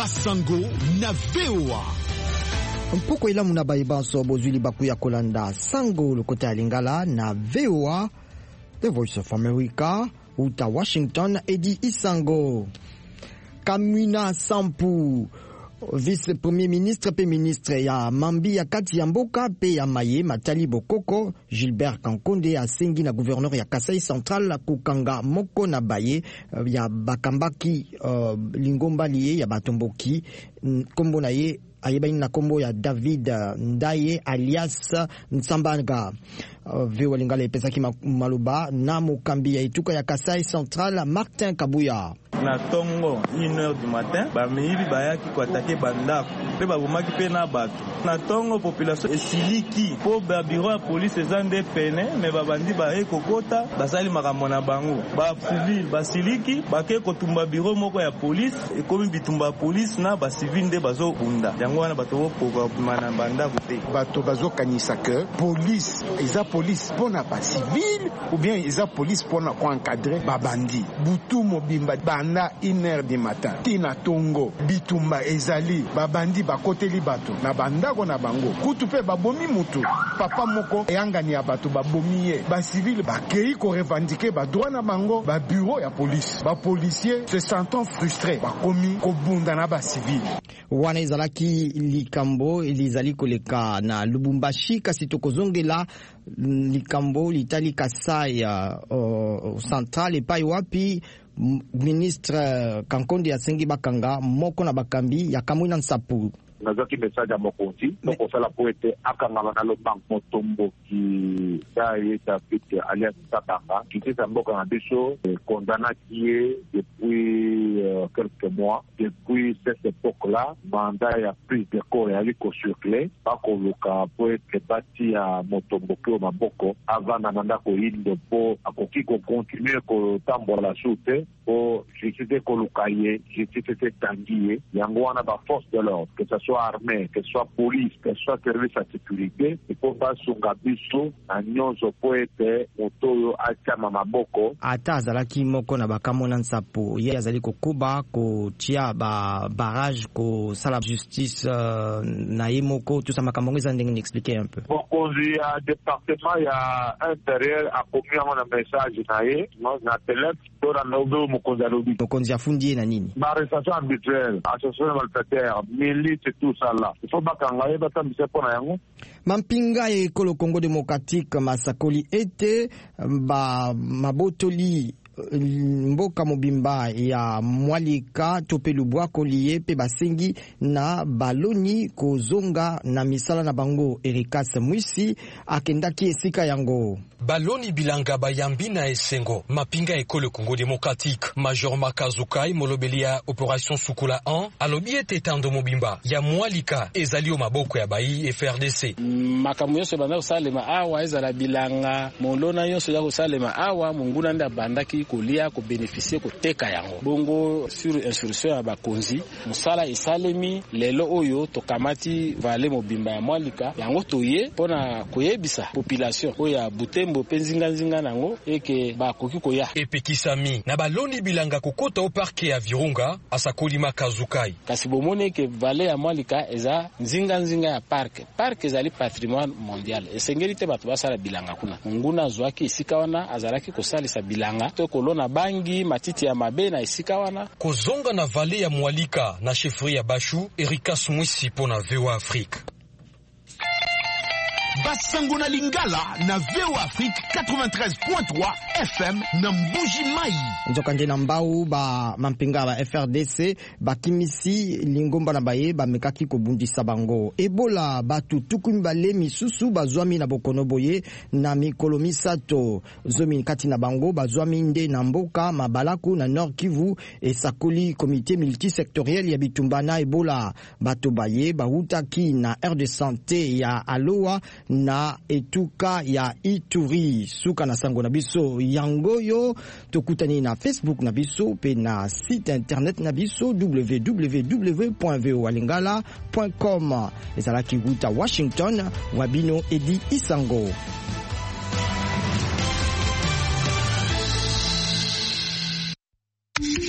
Basango na VOA. Mpoko ila muna baibanso bozuli bakuya kolanda Sango lokota ya Lingala na VOA, The Voice of America, uta Washington, Edi Isango. Kamina Sampu, vice-premier ministre pe ministre ya Mambi ya kati ya mboka pe ya Maye Matali Bokoko, Gilbert Kankonde asengi na gouverneur ya Kasai Central kukanga moko na baye ya bakambaki lingomba liye ya batomboki kombo na ye ayebani na kombo ya David Ndaye alias Nsambanga. Vewa Lingala epesaki maluba na mokambi ya ituka ya Kasai Central Martin Kabuya. Na tongo 1h du matin bamiyibi bayaki koatake bandako pe babomaki pe na bato na tongo population esiliki po ba bureau ya police eza nde pene me babandi baye kokota basali makambo na bango ba civil basiliki bake kotumba bureau moko ya police ekomi bitumba ya police na ba civil nde bazobunda yango wana bato bokoka na bandako te bato bazokanisa ke police eza police pona ba civil ou bien eza police pona ko encadrer babandi butu mobimba banda 1h du matin tina tongo bitumba ezali babandi bakoteli bato na bandako na bango kutu pe babomi mutu papa moko eyangani ya bato babomi ye ba civil bakei ko revendiquer ba droit na bango ba bureau ya police ba policier se sentant frustrés bakomi ko bunda na ba civil wana ezalaki likambo elizali koleka na Lubumbashi kasi tokozongela likambo litali Kasai Central epai wapi ministre Kankonde asengi bakanga moko na bakambi ya Kamwina Nsapu. Nazaki message ya mokonzi donc osala po ete akangama na lobang motombo ki daye tapite alias Tabanga kitisa mboka na biso condamnaki ye depuis quelques mois. Depuis cette époque-là mandat ya prise de corps yali kocircule bakoluka po ete bati ya motombo ki o maboko avanda na ndako yindo po akoki kocontinue kotambola su te po justice koluka ye justice etangi ye yango wana ba force de l'ordre que ça soit armée, que ce soit police, que ce soit service à sécurité, il faut pas sunga biso na nyonso po ete motoyo achama maboko. Ata azalaki moko na Bakamwina Nsapu ye azali kokuba kotia ba barrage ko sala justice na ye moko tout ça makambo ngeza ndenge expliquer un peu. Mokonzi ya département ya intérieur a commis un message na ye na téléphone tora nodo mokonzi alobi. Mokonzi afundi na nini? Ba arrestation arbitraire, association malfaiteur, milice tout ça là. Il faut bakanga ye batambisa pona yango. Mampinga ya ekolo Congo démocratique masakoli ete ba mabotoli mboka mobimba ya Mwalika tope lubwa koliye pe basengi na baloni kozonga na misala na bango. Erikas Mwisi akendaki esika yango. Baloni bilanga bayambi na esengo mapinga ekolo Congo démocratique Major Makazukai molobelia opération Sukula 1 alobi ete tando mobimba ya Mwalika ezali o maboko ya bayi FRDC. Makamu yose banda usalema awa ezala bilanga molona yose ya usalema awa munguna nda bandaki kolia ko bénéficier ko teka yango bongo sur instruction ya bakonzi musala isalemi lelo oyo tokamati vale mobimba ya Mwalika yango toye pona koyebisa population oya Butembo penzinga nango eke bakoki koya epekisami na baloni bilanga kokota o parke ya Virunga asakoli Makazukai kasi bomone ke vale ya Mwalika eza nzinga ya parke ezali patrimoine mondial esengeli te bato basala bilanga kuna nguna zwaki esika wana azalaki kosalisa bilanga to kolona bangi matiti ya mabe na esika wana kozonga na vale ya Mwalika na chefferie ya Bashu. Erikas Mwisi pona VOA Afrique. Basango na Lingala na VOA Afrique 93.3 FM na Mbuji Mai. Nzoka nje na mbau ba mampinga ba FRDC bakimisi lingomba na baye ba mekaki kobundisa bango. Ebola batu tukumi bale misusu bazwami na bokono boye na mikolo misato zomi kati na bango bazwami nde na mboka Mabalaku na Nord Kivu esakoli comité multisectoriel ya bitumba na Ebola. Bato baye bahutaki na aire de santé ya Aloa na etuka ya Ituri. Suka na sango na biso yangoyo tokutani na Facebook na biso pe na site internet na biso www.voalingala.com. Ezalaki wuta Washington wabino Edi Isango.